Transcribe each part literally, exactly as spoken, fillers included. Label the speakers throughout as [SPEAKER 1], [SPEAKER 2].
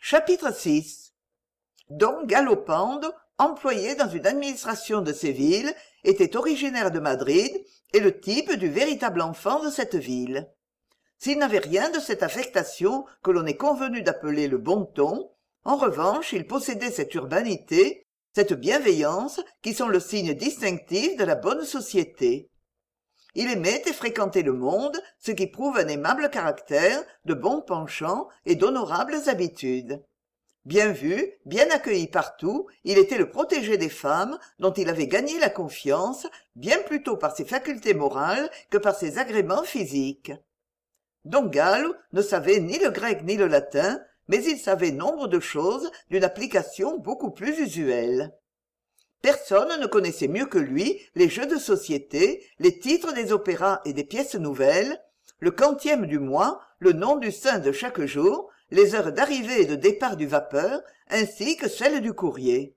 [SPEAKER 1] Chapitre six. Don Galopando, employé dans une administration de Séville, était originaire de Madrid et le type du véritable enfant de cette ville. S'il n'avait rien de cette affectation que l'on est convenu d'appeler le bon ton, en revanche il possédait cette urbanité, cette bienveillance qui sont le signe distinctif de la bonne société. Il aimait et fréquentait le monde, ce qui prouve un aimable caractère, de bons penchants et d'honorables habitudes. Bien vu, bien accueilli partout, il était le protégé des femmes dont il avait gagné la confiance, bien plutôt par ses facultés morales que par ses agréments physiques. Don Gallo ne savait ni le grec ni le latin, mais il savait nombre de choses d'une application beaucoup plus usuelle. Personne ne connaissait mieux que lui les jeux de société, les titres des opéras et des pièces nouvelles, le quantième du mois, le nom du saint de chaque jour, les heures d'arrivée et de départ du vapeur, ainsi que celles du courrier.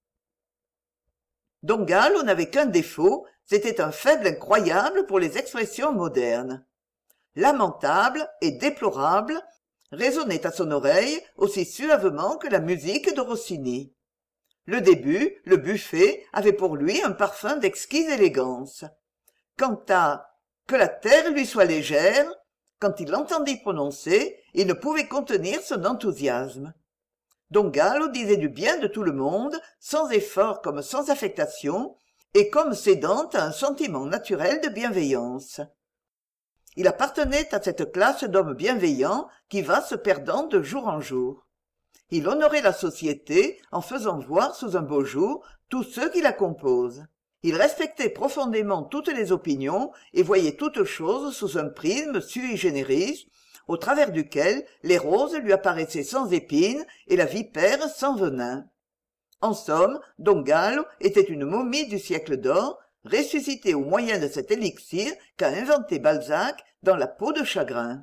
[SPEAKER 1] Don Gallo n'avait qu'un défaut, c'était un faible incroyable pour les expressions modernes. Lamentable et déplorable, résonnait à son oreille aussi suavement que la musique de Rossini. Le début, le buffet, avait pour lui un parfum d'exquise élégance. Quant à « que la terre lui soit légère », quand il l'entendit prononcer, il ne pouvait contenir son enthousiasme. Don Gallo disait du bien de tout le monde, sans effort comme sans affectation, et comme cédant à un sentiment naturel de bienveillance. Il appartenait à cette classe d'hommes bienveillants qui va se perdant de jour en jour. Il honorait la société en faisant voir sous un beau jour tous ceux qui la composent. Il respectait profondément toutes les opinions et voyait toutes choses sous un prisme sui generis, au travers duquel les roses lui apparaissaient sans épines et la vipère sans venin. En somme, Don Gallo était une momie du siècle d'or, ressuscitée au moyen de cet élixir qu'a inventé Balzac dans La peau de chagrin.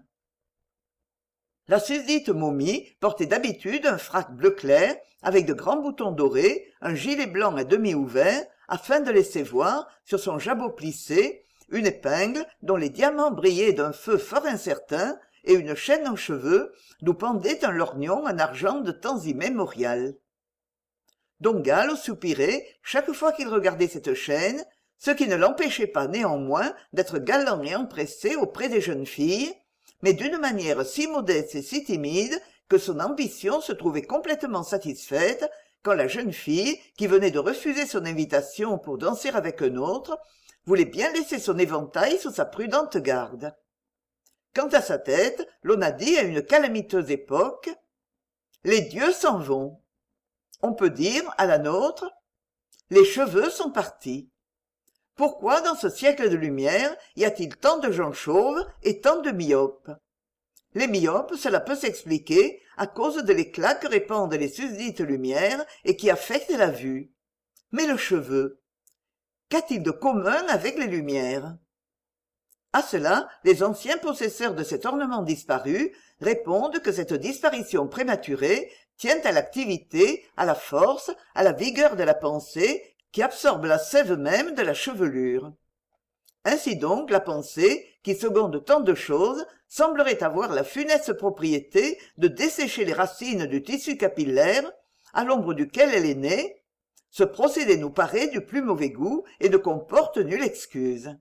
[SPEAKER 1] La susdite momie portait d'habitude un frac bleu clair avec de grands boutons dorés, un gilet blanc à demi ouvert, afin de laisser voir, sur son jabot plissé, une épingle dont les diamants brillaient d'un feu fort incertain et une chaîne aux cheveux d'où pendait un lorgnon en argent de temps immémorial. Don Gallo soupirait chaque fois qu'il regardait cette chaîne, ce qui ne l'empêchait pas néanmoins d'être galant et empressé auprès des jeunes filles, mais d'une manière si modeste et si timide que son ambition se trouvait complètement satisfaite quand la jeune fille, qui venait de refuser son invitation pour danser avec un autre, voulait bien laisser son éventail sous sa prudente garde. Quant à sa tête, l'on a dit à une calamiteuse époque « Les dieux s'en vont ». On peut dire, à la nôtre, « Les cheveux sont partis ». Pourquoi, dans ce siècle de lumière, y a-t-il tant de gens chauves et tant de myopes? Les myopes, cela peut s'expliquer à cause de l'éclat que répandent les susdites lumières et qui affectent la vue. Mais le cheveu, qu'a-t-il de commun avec les lumières? À cela, les anciens possesseurs de cet ornement disparu répondent que cette disparition prématurée tient à l'activité, à la force, à la vigueur de la pensée, qui absorbe la sève même de la chevelure. Ainsi donc, la pensée, qui seconde tant de choses, semblerait avoir la funeste propriété de dessécher les racines du tissu capillaire, à l'ombre duquel elle est née. Ce procédé nous paraît du plus mauvais goût et ne comporte nulle excuse.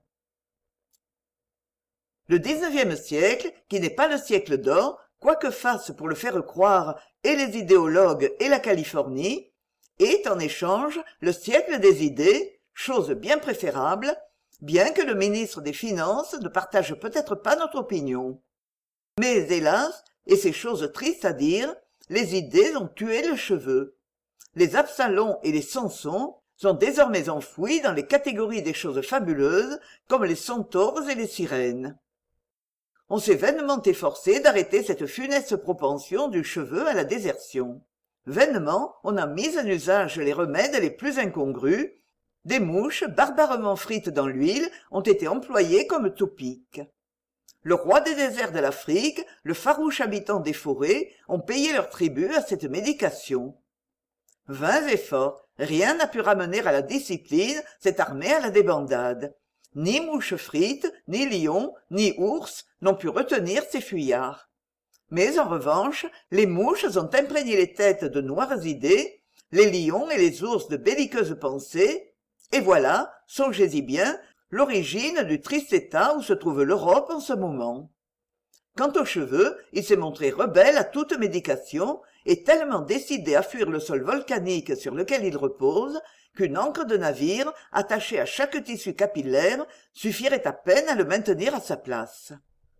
[SPEAKER 1] Le dix-neuvième siècle, qui n'est pas le siècle d'or, quoi que fassent pour le faire croire et les idéologues et la Californie, est en échange le siècle des idées, chose bien préférable, bien que le ministre des Finances ne partage peut-être pas notre opinion. Mais hélas, et c'est chose triste à dire, les idées ont tué le cheveu. Les Absalons et les Samsons sont désormais enfouis dans les catégories des choses fabuleuses, comme les centaures et les sirènes. On s'est vainement efforcé d'arrêter cette funeste propension du cheveu à la désertion. Vainement, on a mis en usage les remèdes les plus incongrus. Des mouches, barbarement frites dans l'huile, ont été employées comme toupiques. Le roi des déserts de l'Afrique, le farouche habitant des forêts, ont payé leur tribut à cette médication. Vains efforts, rien n'a pu ramener à la discipline cette armée à la débandade. Ni mouches frites, ni lions, ni ours n'ont pu retenir ces fuyards. Mais en revanche, les mouches ont imprégné les têtes de noires idées, les lions et les ours de belliqueuses pensées, et voilà, songez-y bien, l'origine du triste état où se trouve l'Europe en ce moment. Quant aux cheveux, il s'est montré rebelle à toute médication et tellement décidé à fuir le sol volcanique sur lequel il repose qu'une ancre de navire attachée à chaque tissu capillaire suffirait à peine à le maintenir à sa place.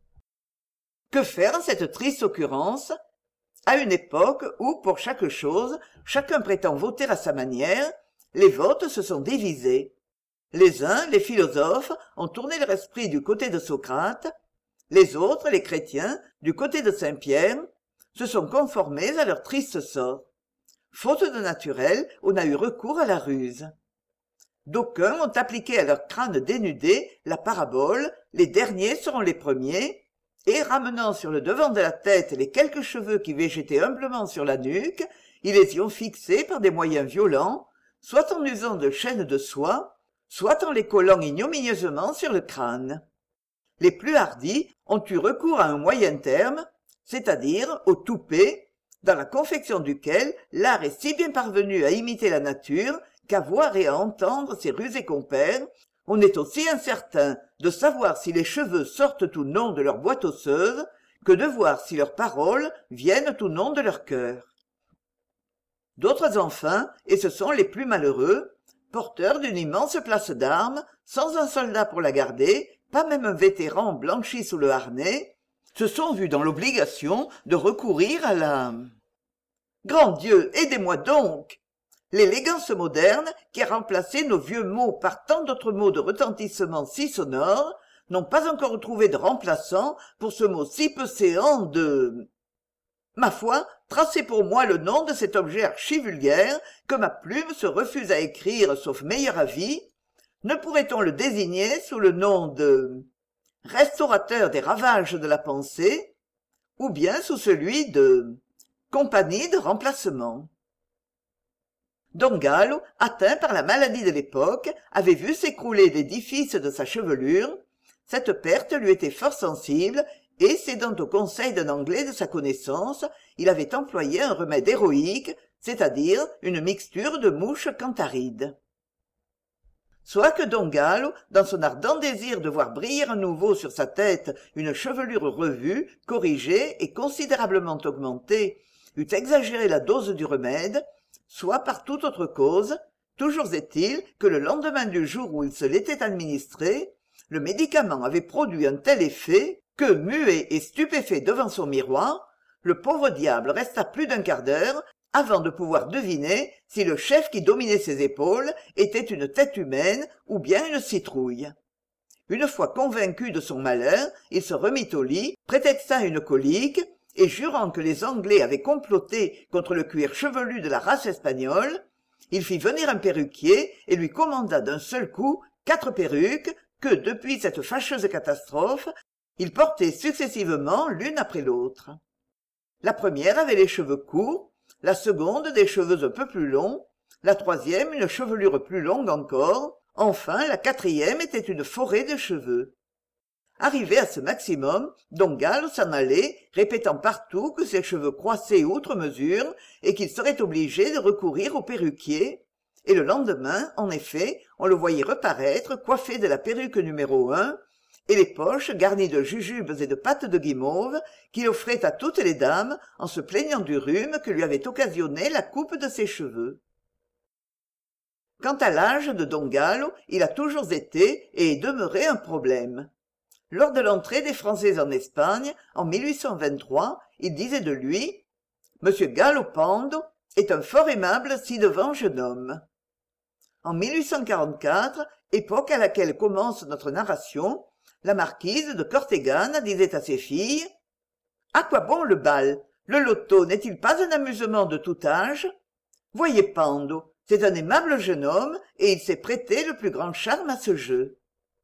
[SPEAKER 1] Que faire en cette triste occurrence? À une époque où, pour chaque chose, chacun prétend voter à sa manière, les votes se sont divisés. Les uns, les philosophes, ont tourné leur esprit du côté de Socrate, les autres, les chrétiens, du côté de saint Pierre, se sont conformés à leur triste sort. Faute de naturel, on a eu recours à la ruse. D'aucuns ont appliqué à leur crâne dénudé la parabole « les derniers seront les premiers », et ramenant sur le devant de la tête les quelques cheveux qui végétaient humblement sur la nuque, ils les y ont fixés par des moyens violents, soit en usant de chaînes de soie, soit en les collant ignominieusement sur le crâne. Les plus hardis ont eu recours à un moyen terme, c'est-à-dire au toupet, dans la confection duquel l'art est si bien parvenu à imiter la nature qu'à voir et à entendre ses rusés compères, on est aussi incertain de savoir si les cheveux sortent ou non de leur boîte osseuse que de voir si leurs paroles viennent ou non de leur cœur. D'autres enfin, et ce sont les plus malheureux, porteurs d'une immense place d'armes, sans un soldat pour la garder, pas même un vétéran blanchi sous le harnais, se sont vus dans l'obligation de recourir à la... Grand Dieu, aidez-moi donc! L'élégance moderne, qui a remplacé nos vieux mots par tant d'autres mots de retentissement si sonores, n'ont pas encore trouvé de remplaçant pour ce mot si peu séant de... Ma foi, tracez pour moi le nom de cet objet archivulgaire que ma plume se refuse à écrire sauf meilleur avis. Ne pourrait-on le désigner sous le nom de restaurateur des ravages de la pensée, ou bien sous celui de compagnie de remplacement? Don Gallo, atteint par la maladie de l'époque, avait vu s'écrouler l'édifice de sa chevelure. Cette perte lui était fort sensible, et cédant au conseil d'un Anglais de sa connaissance, il avait employé un remède héroïque, c'est-à-dire une mixture de mouches cantharides. Soit que Don Gallo, dans son ardent désir de voir briller à nouveau sur sa tête une chevelure revue, corrigée et considérablement augmentée, eût exagéré la dose du remède, soit par toute autre cause, toujours est-il que le lendemain du jour où il se l'était administré, le médicament avait produit un tel effet que, muet et stupéfait devant son miroir, le pauvre diable resta plus d'un quart d'heure avant de pouvoir deviner si le chef qui dominait ses épaules était une tête humaine ou bien une citrouille. Une fois convaincu de son malheur, il se remit au lit, prétexta une colique, et jurant que les Anglais avaient comploté contre le cuir chevelu de la race espagnole, il fit venir un perruquier et lui commanda d'un seul coup quatre perruques que, depuis cette fâcheuse catastrophe, il portait successivement l'une après l'autre. La première avait les cheveux courts, la seconde des cheveux un peu plus longs, la troisième une chevelure plus longue encore, enfin la quatrième était une forêt de cheveux. Arrivé à ce maximum, Don Gallo s'en allait, répétant partout que ses cheveux croissaient outre mesure et qu'il serait obligé de recourir au perruquier, et le lendemain, en effet, on le voyait reparaître coiffé de la perruque numéro un, et les poches garnies de jujubes et de pâtes de guimauve qu'il offrait à toutes les dames en se plaignant du rhume que lui avait occasionné la coupe de ses cheveux. Quant à l'âge de Don Gallo, il a toujours été et est demeuré un problème. Lors de l'entrée des Français en Espagne, en mille huit cent vingt-trois, il disait de lui « Monsieur Gallo Pando est un fort aimable ci-devant jeune homme ». En mille huit cent quarante-quatre, époque à laquelle commence notre narration, la marquise de Cortegana disait à ses filles « À quoi bon le bal? Le loto n'est-il pas un amusement de tout âge? Voyez Pando, c'est un aimable jeune homme et il s'est prêté le plus grand charme à ce jeu. »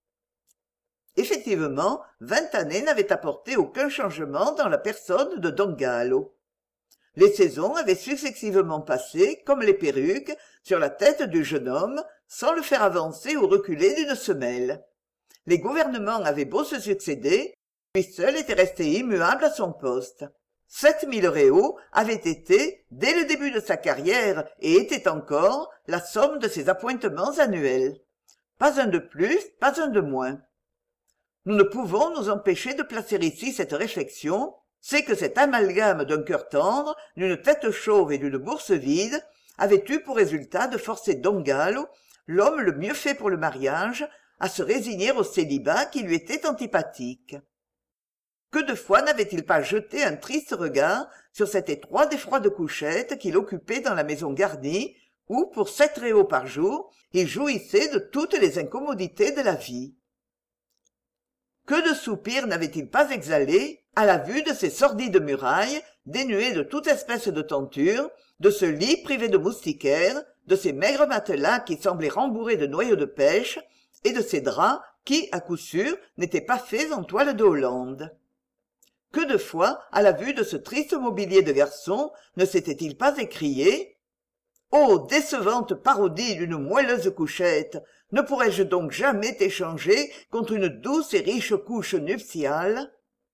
[SPEAKER 1] Effectivement, vingt années n'avaient apporté aucun changement dans la personne de Don Gallo. Les saisons avaient successivement passé, comme les perruques, sur la tête du jeune homme, sans le faire avancer ou reculer d'une semelle. Les gouvernements avaient beau se succéder, lui seul était resté immuable à son poste. Sept mille réaux avaient été, dès le début de sa carrière, et étaient encore, la somme de ses appointements annuels. Pas un de plus, pas un de moins. Nous ne pouvons nous empêcher de placer ici cette réflexion, c'est que cet amalgame d'un cœur tendre, d'une tête chauve et d'une bourse vide avait eu pour résultat de forcer Don Gallo, l'homme le mieux fait pour le mariage, à se résigner au célibat qui lui était antipathique. Que de fois n'avait-il pas jeté un triste regard sur cet étroit et froide couchette qu'il occupait dans la maison garnie, où, pour sept réaux par jour, il jouissait de toutes les incommodités de la vie. Que de soupirs n'avait-il pas exhalés à la vue de ces sordides murailles, dénuées de toute espèce de tenture, de ce lit privé de moustiquaires, de ces maigres matelas qui semblaient rembourrés de noyaux de pêche, et de ces draps qui, à coup sûr, n'étaient pas faits en toile de Hollande. Que de fois, à la vue de ce triste mobilier de garçon, ne s'était-il pas écrié « Ô décevante parodie d'une moelleuse couchette, ne pourrais-je donc jamais t'échanger contre une douce et riche couche nuptiale ?»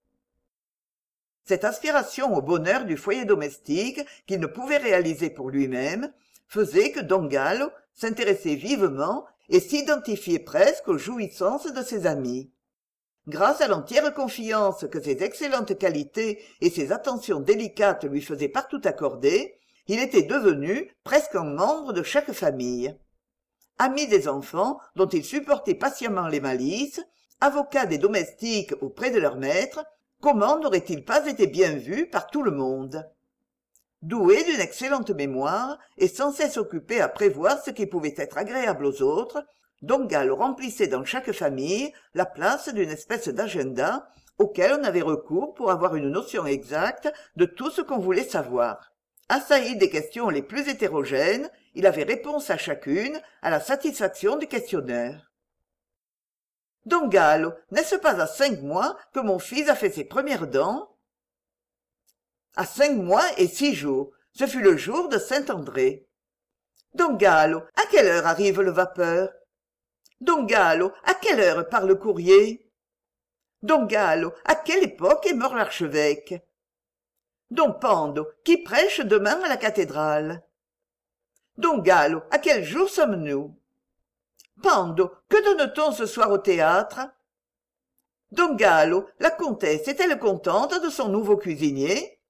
[SPEAKER 1] Cette aspiration au bonheur du foyer domestique qu'il ne pouvait réaliser pour lui-même faisait que Don Gallo s'intéressait vivement et s'identifiait presque aux jouissances de ses amis. Grâce à l'entière confiance que ses excellentes qualités et ses attentions délicates lui faisaient partout accorder, il était devenu presque un membre de chaque famille. Ami des enfants dont il supportait patiemment les malices, avocat des domestiques auprès de leur maître, comment n'aurait-il pas été bien vu par tout le monde? Doué d'une excellente mémoire et sans cesse occupé à prévoir ce qui pouvait être agréable aux autres, Don Gallo remplissait dans chaque famille la place d'une espèce d'agenda auquel on avait recours pour avoir une notion exacte de tout ce qu'on voulait savoir. Assailli des questions les plus hétérogènes, il avait réponse à chacune à la satisfaction du questionneur. « Don Gallo, n'est-ce pas à cinq mois que mon fils a fait ses premières dents ?»« À cinq mois et six jours. Ce fut le jour de Saint-André. »« Don Gallo, à quelle heure arrive le vapeur ?»« Don Gallo, à quelle heure part le courrier ?»« Don Gallo, à quelle époque est mort l'archevêque ?»« Don Pando, qui prêche demain à la cathédrale ?»« Don Gallo, à quel jour sommes-nous ?»« Pando, que donne-t-on ce soir au théâtre ?» Don Gallo, la comtesse est-elle contente de son nouveau cuisinier ?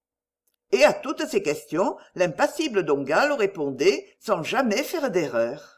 [SPEAKER 1] Et à toutes ces questions, l'impassible Don Gallo répondait sans jamais faire d'erreur.